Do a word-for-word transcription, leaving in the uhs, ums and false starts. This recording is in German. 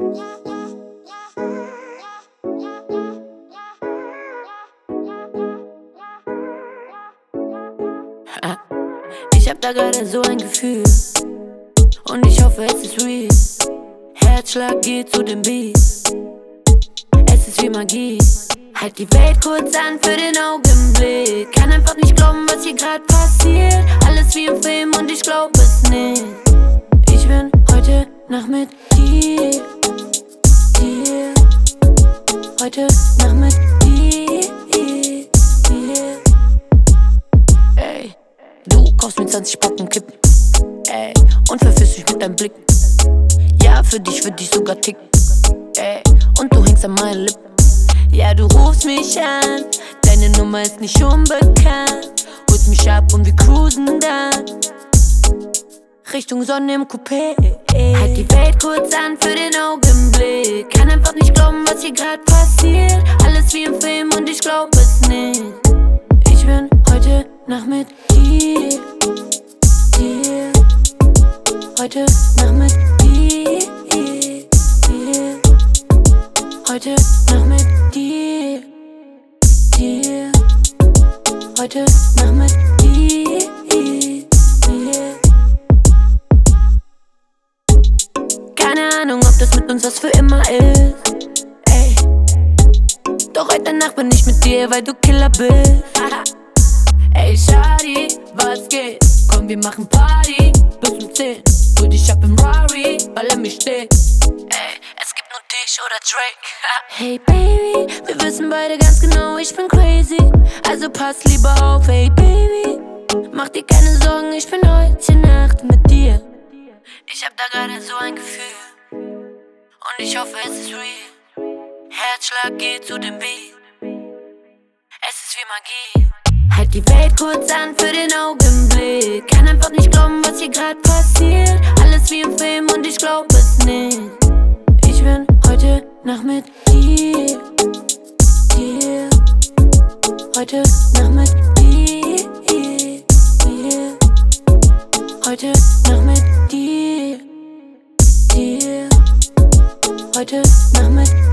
Ich hab da gerade so ein Gefühl und ich hoffe, es ist real. Herzschlag geht zu dem Beat. Es ist wie Magie. Halt die Welt kurz an für den Augenblick. Kann einfach nicht glauben, was hier grad passiert. Alles wie im Film und ich glaub es nicht. Ich bin heute Nacht mit dir, dir. Heute Nacht mit dir, dir. Ey, du kaufst mir zwanzig Packen Kippen, ey, und verführst mich mit deinem Blick. Ja, für dich würd ich sogar ticken, ey, und du hängst an meinen Lippen. Ja, du rufst mich an, deine Nummer ist nicht unbekannt. Holst mich ab und wir cruisen dann Richtung Sonne im Coupé. Halt die Welt kurz an für den Augenblick. Kann einfach nicht glauben, was hier grad passiert. Alles wie im Film und ich glaub es nicht. Ich bin heute Nacht mit dir, dir. Heute Nacht mit dir, dir. Heute Nacht mit dir, dir. Heute Nacht mit dir, dir. Keine Ahnung, ob das mit uns was für immer ist, ey. Doch heute Nacht bin ich mit dir, weil du Killer bist. Ey, Shawty, was geht? Komm, wir machen Party bis um zehn. Hol dich ab im Rari, weil er mich steht. Ey, es gibt nur dich oder Drake. Hey Baby, wir wissen beide ganz genau, ich bin crazy. Also pass lieber auf, hey Baby. Mach dir keine Sorgen, ich bin heute Nacht mit dir. Ich hab da gerade so ein Gefühl und ich hoffe, es ist real. Herzschlag geht zu dem Beat. Es ist wie Magie. Halt die Welt kurz an für den Augenblick. Kann einfach nicht glauben, was hier grad passiert. Alles wie im Film und ich glaub es nicht. Ich bin heute Nacht mit dir, dir. Heute Nacht mit dir, dir. Heute Nacht mit dir, dir. Heute Nacht mit dir.